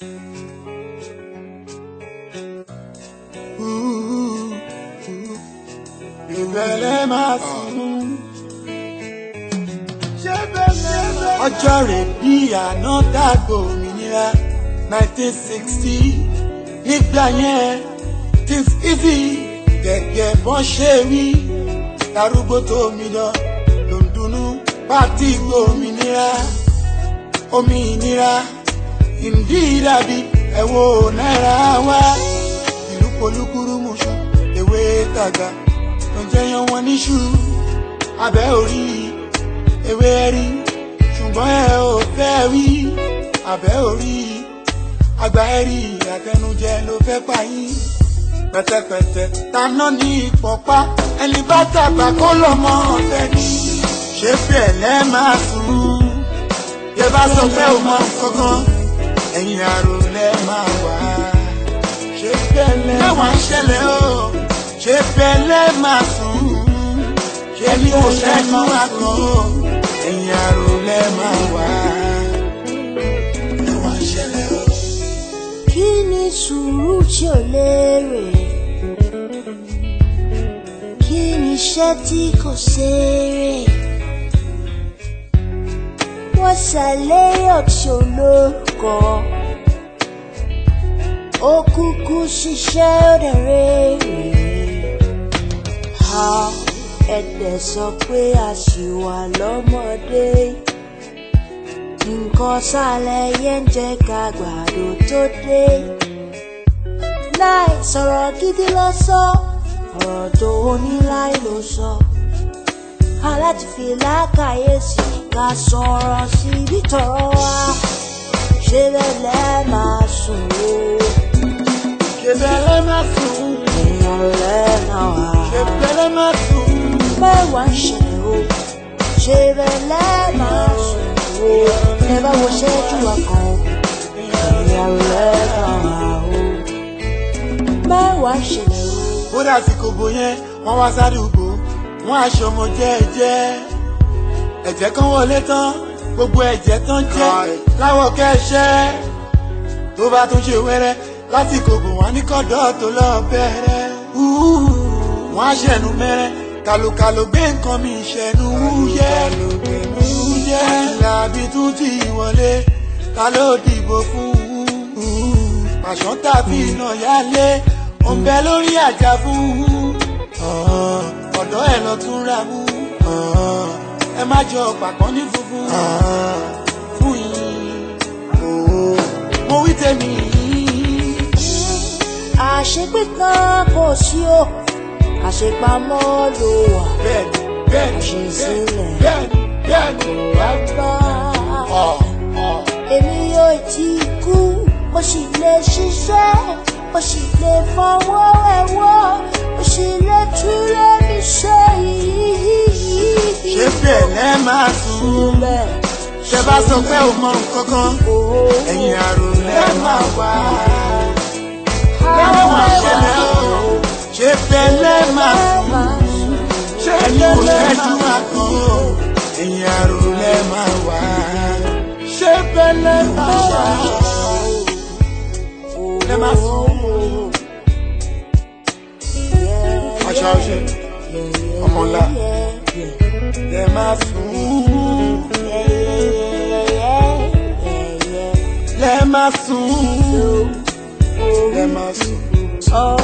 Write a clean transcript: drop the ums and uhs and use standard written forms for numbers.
Ìbẹ̀lẹ̀ máa sùn. Ọjọ́ rẹ̀ bí àná dàgbò òmìnira 1960. Nígbà yẹn things easy gẹ́gẹ́ bọ́n ṣe wí. Darúgbó tó mi lọ ló ń dunnú pátí gbòmìnira. Òmìnira ìdí dàbí ẹ̀wọ̀ náírà wá. Ìlú polúkúrú mùsù ewé tàgbà ló ń jẹyàn wọn níṣu. Abẹ́ orí ewé rí ṣùgbọ́n ẹ ò fẹ́ wí. Abẹ́ orí àgbà ẹ̀rí àtẹnujẹ ló fẹ́ pa yín. Pẹ̀tẹ̀pẹ̀tẹ̀ taná ní ìpọ̀pá ẹni bá tàgbà kó lọ́mọ ọ̀tẹ̀ ní. Ṣé bẹ́ẹ̀ lẹ́ máa sùn? Yẹ bá sọ pé ò mọ kankan ẹ̀yìn àrò lẹ́ máa wà. Ṣé bẹ́ẹ̀ lẹ́ máa ṣẹlẹ̀ o? Ṣé bẹ́ẹ̀ lẹ́ máa sùn? Ṣé ní kò ṣẹ́jú àkàn o? Ẹ̀yìn àrò lẹ́ máa wà. Ẹ wá ṣẹlẹ̀ o. Kí ni sùúrù tí ò lérè? Kí ni iṣẹ́ tí kò ṣeré? Wọ́n ṣàlẹ́yọ̀ tí ò lórúkọ. Ó kúkú ṣiṣẹ́ ó dẹ̀ rèrè. Ẹ̀dẹ̀ sọ pé a ṣì wà lọ́mọdé. Nǹkan sálẹ̀ yẹn ń jẹ́ ká gbàdo tó dé. Láì sọ̀rọ̀ gidi ló sọ, ọ̀rọ̀ tó ní láì ló sọ. Aláti fi lákàyèsí ká sọ̀rọ̀ sí ibi tọ̀rọ̀ wá. Ṣé bẹ́ẹ̀ máa sùn o? Ṣé bẹ́ẹ̀ máa sùn? Èèyàn rẹ̀ náà wá. Ṣé bẹ́ẹ̀ máa sùn? Mẹ́wàá ń ṣẹlẹ̀ o. Ṣé bẹ́ẹ̀ máa sùn o? Ẹ bá wo ṣẹ́jú ọkàn o. Èèyàn rẹ̀ náà wá o. Mẹ́wàá ń ṣẹlẹ̀ o. Ó dàsìkò bò yẹn wọ́n wá sádùúgbò wọ́n aṣọ ọmọ jẹ́ẹ́jẹ́. Ẹ̀jẹ̀ kan wọlé tán gbogbo ẹ̀jẹ̀ tán jẹ́ láwọ̀ kẹ́ṣẹ́. Tó bá tún ṣe wẹ́rẹ́ lásìkò bò wọ́n ní kọ́dọ̀ tó lọ bẹ̀rẹ̀. Wọ́n á ṣẹ̀nu mẹ́rẹ́ kàlùkàlù gbé nǹkan mi ṣẹ̀nu wúyẹ́. Làbí tún ti wọlé ta ló dìbò fún. Pàṣán tàbí iná yálé ó ń bẹ lórí àjà fún. Ọ̀dọ́ ẹ̀ lọ tún ra mú. Ẹ má jọ pàkán ní funfun fún yín. Mo wí tèmi. Àṣepé kan kò sí o, àṣepamọ́ ló wà. Bẹ́ẹ̀ni bẹ́ẹ̀ni Àṣesílẹ̀ bẹ́ẹ̀ni wá gbà. Èmi yóò ti kú, mo sì lè ṣiṣẹ́, mo sì lè fọwọ́ ẹ̀wọ́, mo sì lè túlẹ̀ mi ṣe yìí. Ṣé bẹ́ẹ̀ lẹ́ máa sùn? Ṣé bá sọ pé ò mọ nǹkan kan ẹ̀yìn àrò lẹ́ máa wà. Lẹ́wọ̀n máa ṣẹlẹ̀ o. Ṣé bẹ́ẹ̀ lẹ́ máa sùn? Ṣé ní kò ṣẹ́jú àkàn o? Ẹ̀yìn àrò lẹ́ máa wà. Ṣé bẹ́ẹ̀ lẹ́ máa wà? Lẹ́ máa sùn. Ọ̀ṣà ọ̀ṣẹ̀ ọmọlá lẹ́ máa sùn. Lẹ́ máa sùn. Lẹ́ máa sùn.